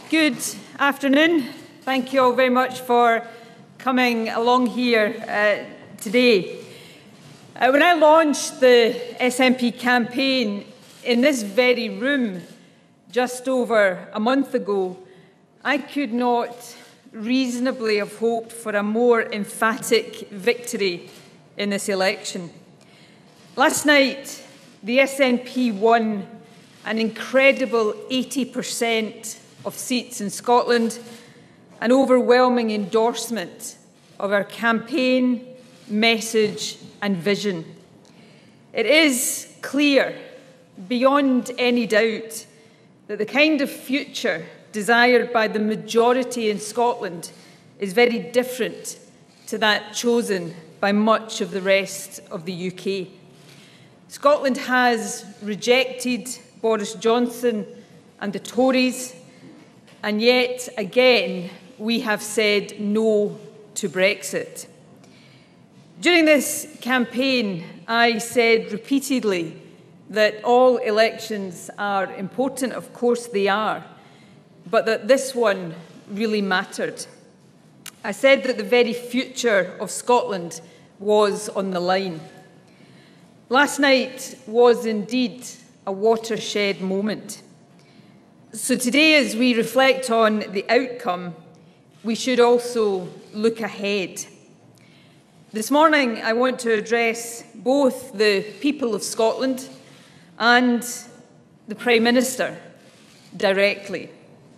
Good afternoon. Thank you all very much for coming along here today. When I launched the SNP campaign in this very room just over a month ago, I could not reasonably have hoped for a more emphatic victory in this election. Last night, the SNP won an incredible 80% of seats in Scotland, an overwhelming endorsement of our campaign, message and vision. It is clear, beyond any doubt, that the kind of future desired by the majority in Scotland is very different to that chosen by much of the rest of the UK. Scotland has rejected Boris Johnson and the Tories, and yet again we have said no to Brexit. During this campaign, I said repeatedly that all elections are important. Of course they are, but that this one really mattered. I said that the very future of Scotland was on the line. Last night was indeed a watershed moment. So today, as we reflect on the outcome, we should also look ahead. This morning, I want to address both the people of Scotland and the Prime Minister directly.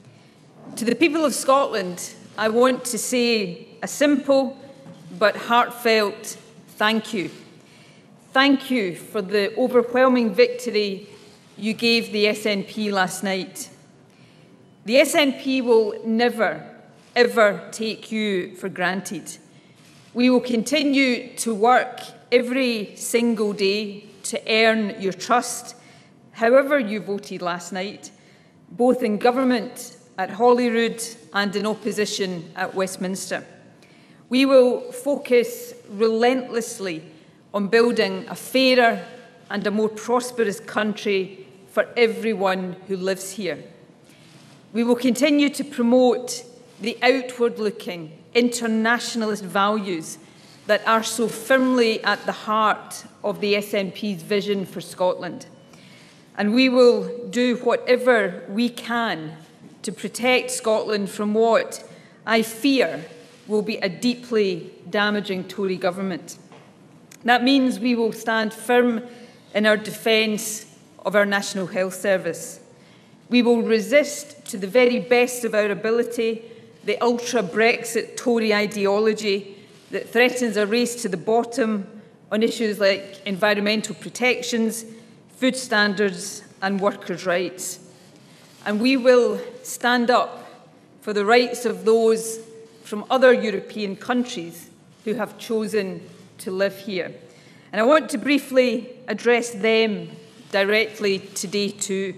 To the people of Scotland, I want to say a simple but heartfelt thank you. Thank you for the overwhelming victory you gave the SNP last night. The SNP will never, ever take you for granted. We will continue to work every single day to earn your trust, however you voted last night, both in government at Holyrood and in opposition at Westminster. We will focus relentlessly on building a fairer and a more prosperous country for everyone who lives here. We will continue to promote the outward-looking, internationalist values that are so firmly at the heart of the SNP's vision for Scotland. And we will do whatever we can to protect Scotland from what I fear will be a deeply damaging Tory government. That means we will stand firm in our defence of our National Health Service. We will resist to the very best of our ability the ultra-Brexit Tory ideology that threatens a race to the bottom on issues like environmental protections, food standards and workers' rights. And we will stand up for the rights of those from other European countries who have chosen to live here. And I want to briefly address them directly today too.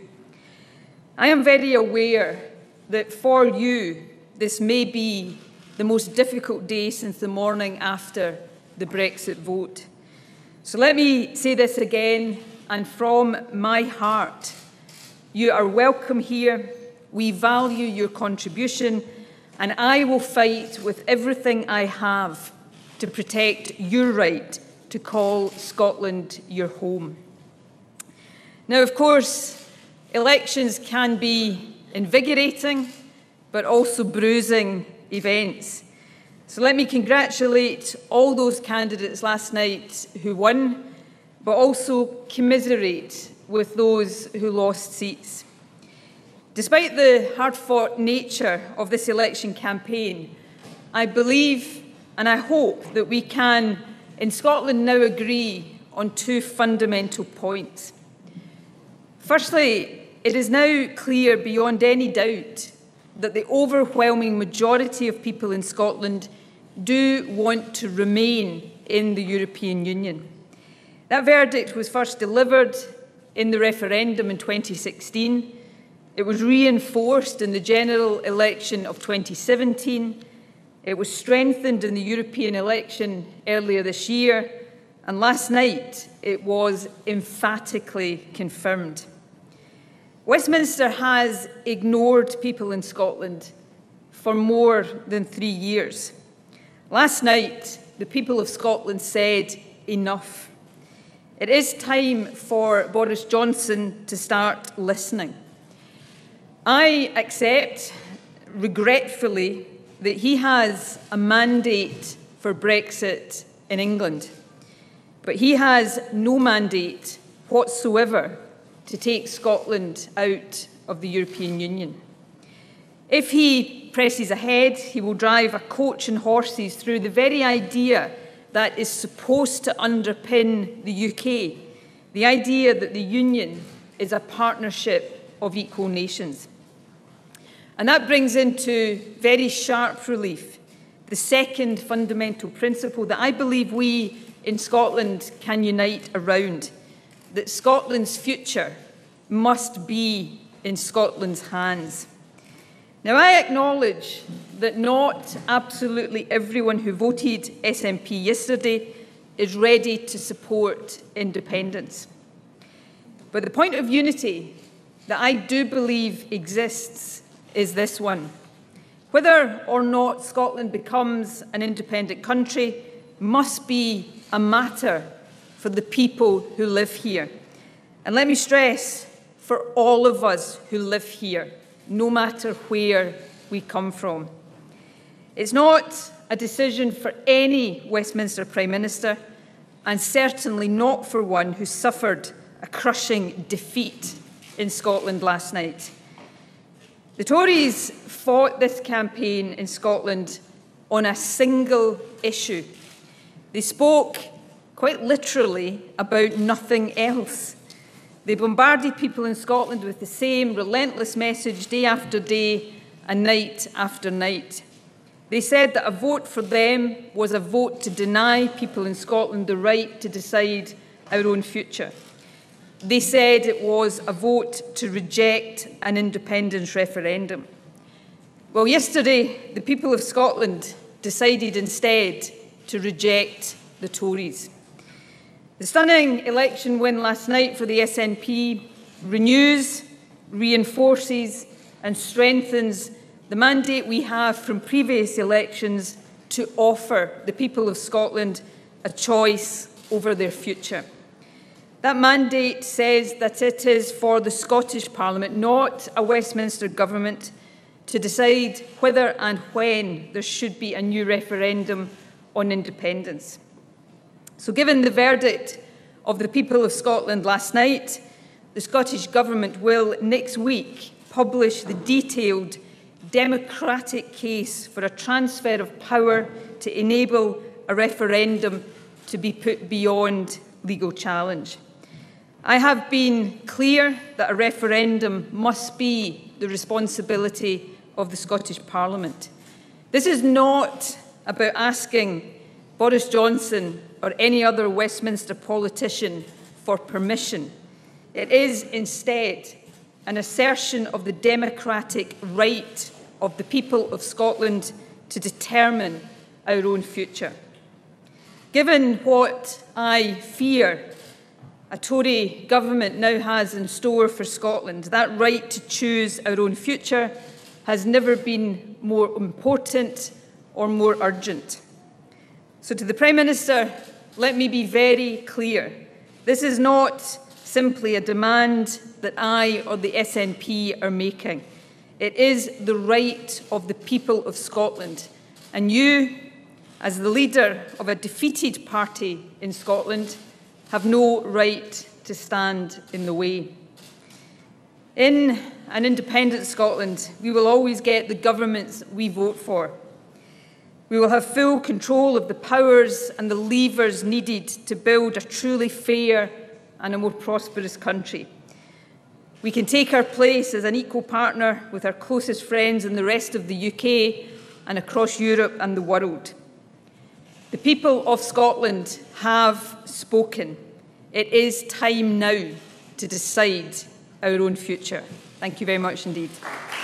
I am very aware that for you, this may be the most difficult day since the morning after the Brexit vote. So let me say this again, and from my heart, you are welcome here. We value your contribution, and I will fight with everything I have to protect your right to call Scotland your home. Now, of course, elections can be invigorating, but also bruising events. So let me congratulate all those candidates last night who won, but also commiserate with those who lost seats. Despite the hard-fought nature of this election campaign, I believe and I hope that we can, in Scotland, now agree on two fundamental points. Firstly, it is now clear beyond any doubt that the overwhelming majority of people in Scotland do want to remain in the European Union. That verdict was first delivered in the referendum in 2016. It was reinforced in the general election of 2017. It was strengthened in the European election earlier this year. And last night, it was emphatically confirmed. Westminster has ignored people in Scotland for more than 3 years. Last night, the people of Scotland said enough. It is time for Boris Johnson to start listening. I accept, regretfully, that he has a mandate for Brexit in England, but he has no mandate whatsoever to take Scotland out of the European Union. If he presses ahead, he will drive a coach and horses through the very idea that is supposed to underpin the UK, the idea that the Union is a partnership of equal nations. And that brings into very sharp relief the second fundamental principle that I believe we in Scotland can unite around, that Scotland's future must be in Scotland's hands. Now, I acknowledge that not absolutely everyone who voted SNP yesterday is ready to support independence. But the point of unity that I do believe exists is this one. Whether or not Scotland becomes an independent country must be a matter for the people who live here. And let me stress, for all of us who live here, no matter where we come from. It's not a decision for any Westminster Prime Minister, and certainly not for one who suffered a crushing defeat in Scotland last night. The Tories fought this campaign in Scotland on a single issue. They spoke quite literally about nothing else. They bombarded people in Scotland with the same relentless message day after day and night after night. They said that a vote for them was a vote to deny people in Scotland the right to decide our own future. They said it was a vote to reject an independence referendum. Well, yesterday, the people of Scotland decided instead to reject the Tories. The stunning election win last night for the SNP renews, reinforces and strengthens the mandate we have from previous elections to offer the people of Scotland a choice over their future. That mandate says that it is for the Scottish Parliament, not a Westminster government, to decide whether and when there should be a new referendum on independence. So given the verdict of the people of Scotland last night, the Scottish Government will next week publish the detailed democratic case for a transfer of power to enable a referendum to be put beyond legal challenge. I have been clear that a referendum must be the responsibility of the Scottish Parliament. This is not about asking Boris Johnson or any other Westminster politician for permission. It is instead an assertion of the democratic right of the people of Scotland to determine our own future. Given what I fear a Tory government now has in store for Scotland, that right to choose our own future has never been more important or more urgent. So to the Prime Minister, let me be very clear. This is not simply a demand that I or the SNP are making. It is the right of the people of Scotland. And you, as the leader of a defeated party in Scotland, have no right to stand in the way. In an independent Scotland, we will always get the governments we vote for. We will have full control of the powers and the levers needed to build a truly fair and a more prosperous country. We can take our place as an equal partner with our closest friends in the rest of the UK and across Europe and the world. The people of Scotland have spoken. It is time now to decide our own future. Thank you very much indeed.